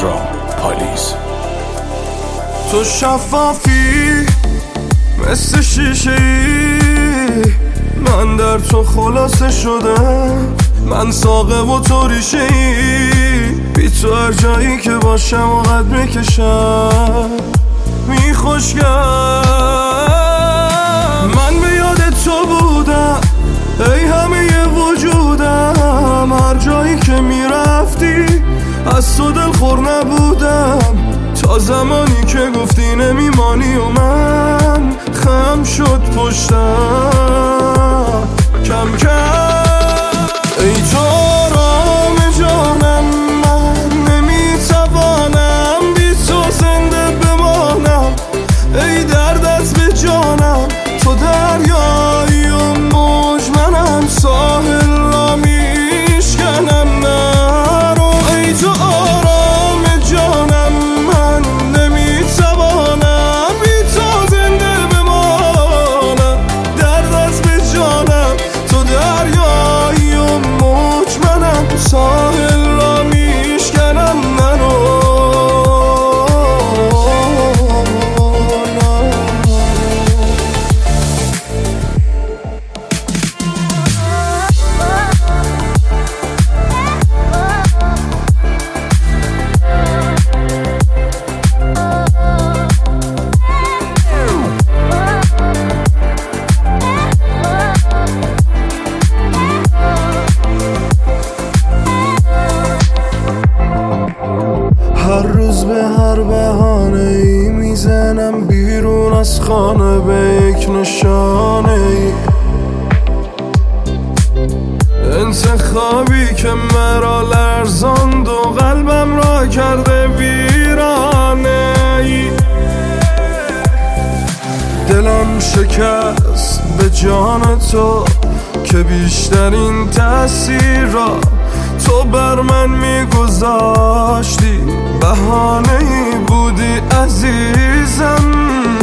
پالیز. تو شفافی مثل شیشه ای، من در تو خلاصه شدم. من ساقه و تو ریشه ای، بی تو هر جایی که باشم و قد میکشم میخوشگم. من به یاد تو بودم ای همه وجودم، هر جایی که میرفتی از تو دلخور نبودم، تا زمانی که گفتی نمیمانی و من خم شد پشتم کم کم. ای تو آرام جانم، من نمیتوانم بی تو زنده بمانم. ای دردت به جانم، تو دریایی و موج، منم ساحل را میشکنم نرو. ای تو آرام جانم، من نمیتوانم بی تو زنده بمانم. دردت به جانم، تو دریایی و موج، منم ساحل را میشکنم نرو. هر روز به هر بهانه ای میزنم بیرون از خانه به یک نشانه ای، انتخابی که مرا لرزاند و قلبم را کرده ویرانه ای. دلم شکست به جان تو که بیشترین تأثیر را تو بر من میگذاشتی، بهانه‌ای بودی عزیزم.